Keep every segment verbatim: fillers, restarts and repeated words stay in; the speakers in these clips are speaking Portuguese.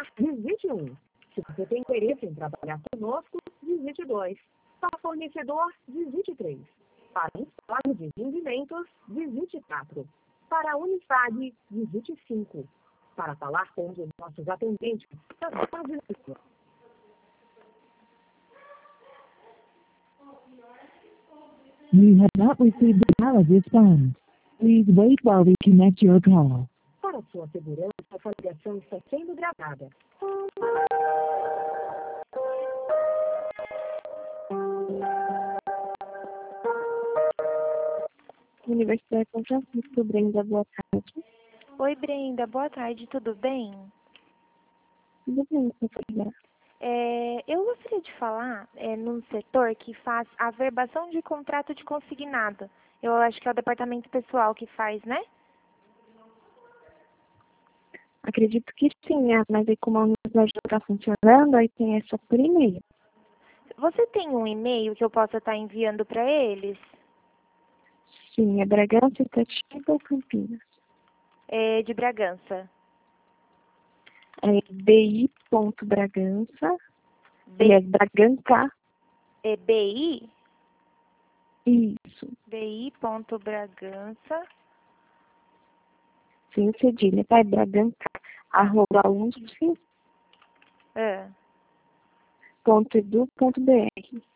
trabalhar, digite um. Se você tem interesse em trabalhar conosco, digite dois. Para fornecedor, digite três. Para instalar de rendimentos, digite quatro. Para a Unifag, digite cinco. Para falar com um dos nossos atendentes, digite. You have not received a valid response. Please wait while we connect your call. Para sua segurança, essa ligação está sendo gravada. Universidade São Francisco, Brenda, boa tarde. Oi, Brenda, boa tarde, tudo bem? Tudo bem, professora? É, eu gostaria de falar é, num setor que faz a verbação de contrato de consignado. Eu acho que é o departamento pessoal que faz, né? Acredito que sim, né? Mas aí como a universidade não está funcionando, aí tem essa por e-mail. Você tem um e-mail que eu possa estar enviando para eles? Sim, é Bragança, Itatiba ou Campinas? É de Bragança. É bi.bragança, B... é Braganca, É B I? isso, bi.bragança. sem cedilha, tá? É Braganca, arroba usp É. ponto edu ponto br.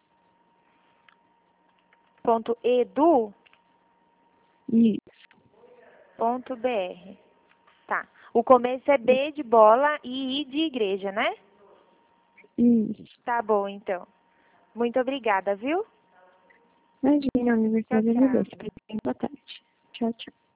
Ponto edu Isso, ponto br. Tá. O começo é B de bola e I de igreja, né? isso. Tá bom, então. Muito obrigada, viu? Imagina, a universidade Tchau, é tchau. boa tarde. Tchau, tchau.